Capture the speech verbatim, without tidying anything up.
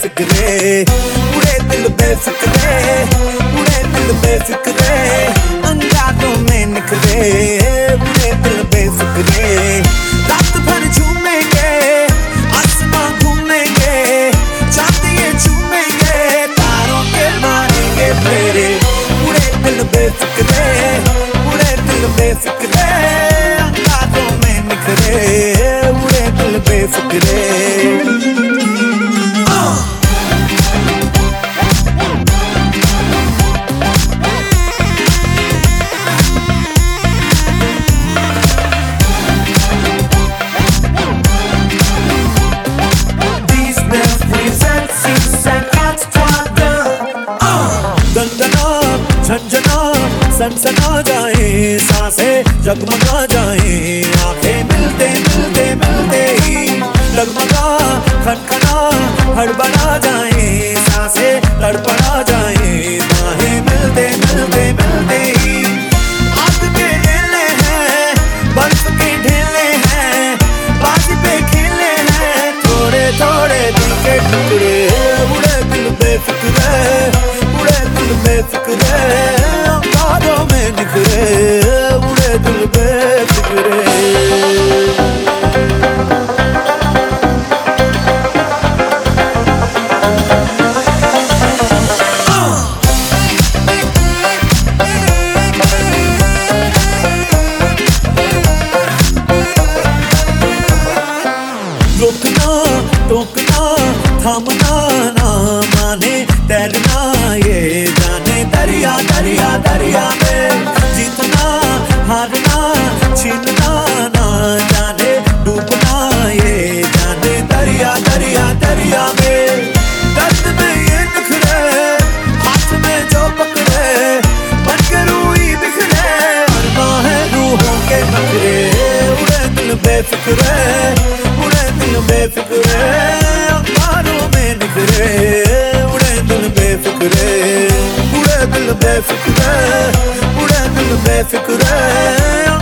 बेफिक्रे, उड़े दिल बेफिक्रे, उड़े दिल बेफिक्रे, अंगारों में निखरे, उड़े दिल बेफिक्रे। रात भर झूमेंगे, आसमां घूमेंगे, चांदिये झूमेंगे, तारों के मारेंगे फेरे, उड़े दिल बेफिक्रे, उड़े दिल बेफिक्रे, अंगारों में निखरे, उड़े दिल बेफिक्रे। झंझना सनसना जाए सांसें जगमगा जाए, आंखें मिलते मिलते मिलते ही डगमगा खनखना हड़बड़ा जाए, सांसें तड़पड़ा जाए, बाहें मिलते मिलते मिलते ही आग के ढेले हैं, बर्फ के ढेले हैं, बाज पे खेले हैं, थोड़े थोड़े दिल के टुकड़े, उड़े दिल बेफिक्रे, उड़े दिल बेफिक्रे, अंगारों में निखरे, उड़े दिल बेफिक्रे। रोकना टोकना थामना ना माने, तैरना ये जाने, दरिया दरिया दरिया में जीतना हारना छीनना ना जाने, डूबना ये जाने, दरिया दरिया दरिया में दर्द में ये निखरे, हाथ में जो पकड़े, मन के रूही बिखरे, मरना है रूहों के नखरे, उड़े दिल बेफिक्रे, उड़े दिल बेफिक्रे, अंगारों में निखरे, उड़े दिल बेफिक्रे, उड़े दिल बेफिक्रे, उड़े दिल बेफिक्रे।